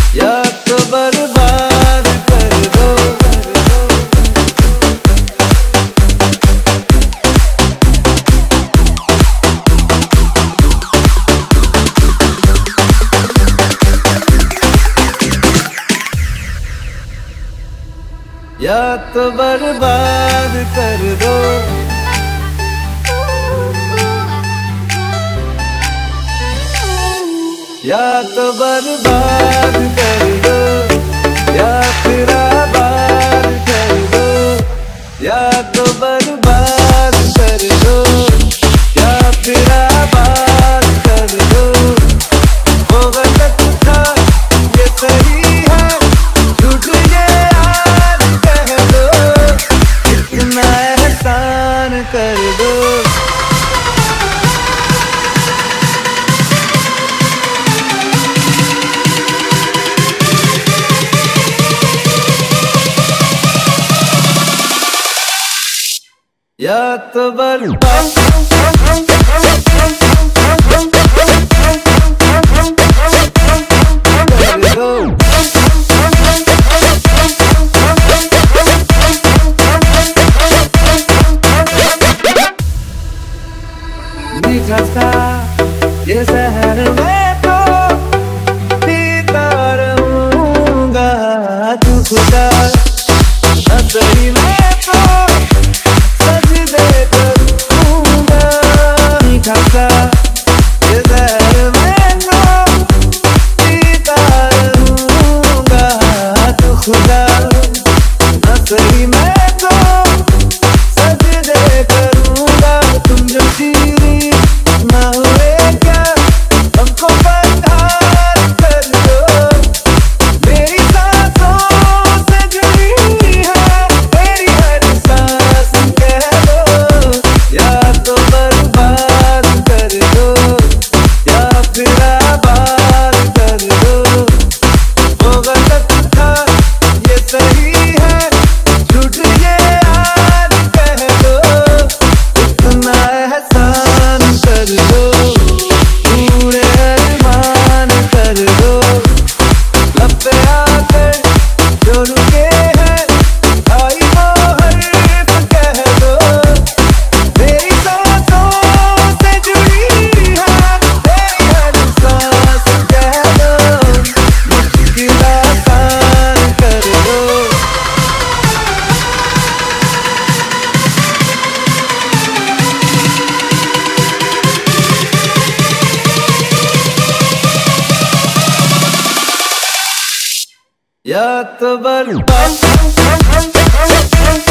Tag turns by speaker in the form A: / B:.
A: या तो बर्बाद कर दो। या तो बर्बाद कर दो। या तो बर्बाद कर दो, या फिर आबाद कर दो। या तो बर्बाद कर दो, या फिर आबाद कर दो। वो गलत था ये सही है, झूठ ये आज कह दो। इतना एहसान कर दो। या तो बर्बाद कर दो। मीठा सा ये शहर में तो पीता रहूंगा, तू खुदा असली में तो मैं तो सजदे करूंगा। तुम जो चीरी ना हुए क्या, हमको बर्बाद कर दो। मेरी सांसों से जुड़ी है मेरी हर सांस, कह दो। या तो बर्बाद कर दो, या फिर आबाद कर दो। वो गलत था ये सही है, झूठ ये आज कह दो। इतना एहसान कर दो, पूरे अरमान कर दो। लब पे आकर जो रुके हैं आई वो हर्फ कह दो। मेरी सांसों से जुड़ी है मेरी हर सांस, कह दो। मुश्किल आसान कर दो। या तो बर्बाद